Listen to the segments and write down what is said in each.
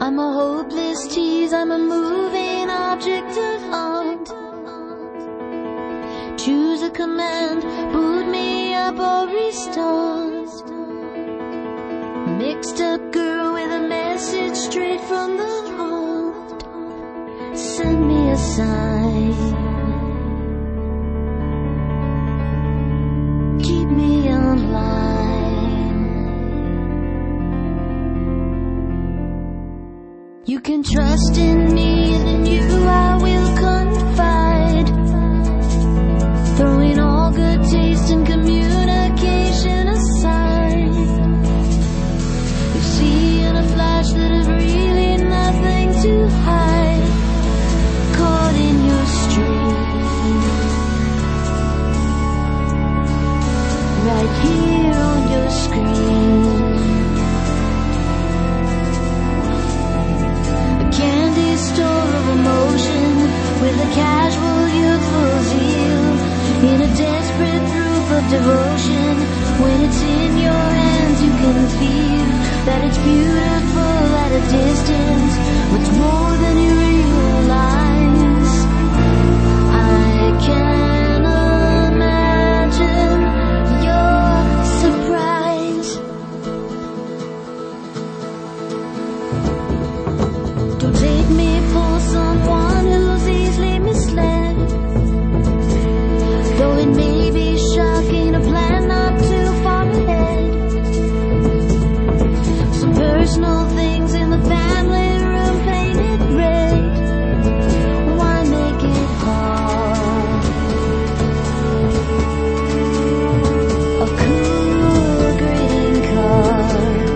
I'm a hopeless tease, I'm a moving object of art. Choose a command, boot me up or restart. Mixed up girl with a message straight from the heart. Send me a sign. Keep me online. You can trust in me and in you I will confide. Throwing all good taste and communication aside. You see in a flash that is really nothing to hide. Caught in your stream, right here on your screen. A candy store of emotion with a casual youthful zeal. In a desperate proof of devotion, when it's in your hands you can feel that it's beautiful at a distance. What's more than you realize, I can imagine your surprise. Don't take me for someone who's easily misled. Though it may be shocking to plan not too far ahead. Some personal things in the family room painted red. Why make it hard? A cool greeting card.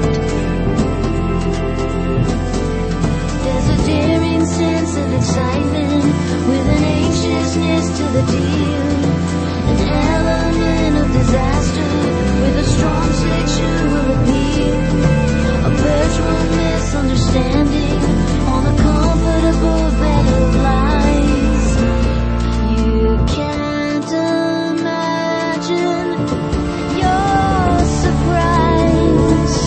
There's a daring sense of excitement with an anxiousness to the deal. An element of disaster with a strong sexual appeal. A virtual misunderstanding on a comfortable bed of lies. You can't imagine your surprise.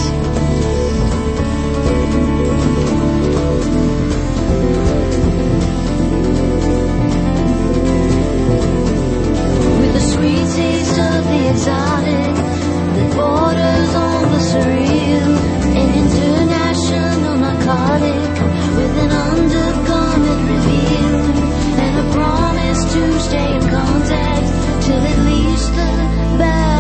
With a sweet taste of the exotic that borders on the surreal, an international narcotic with an undergarment revealed, and a promise to stay in contact till at least the bad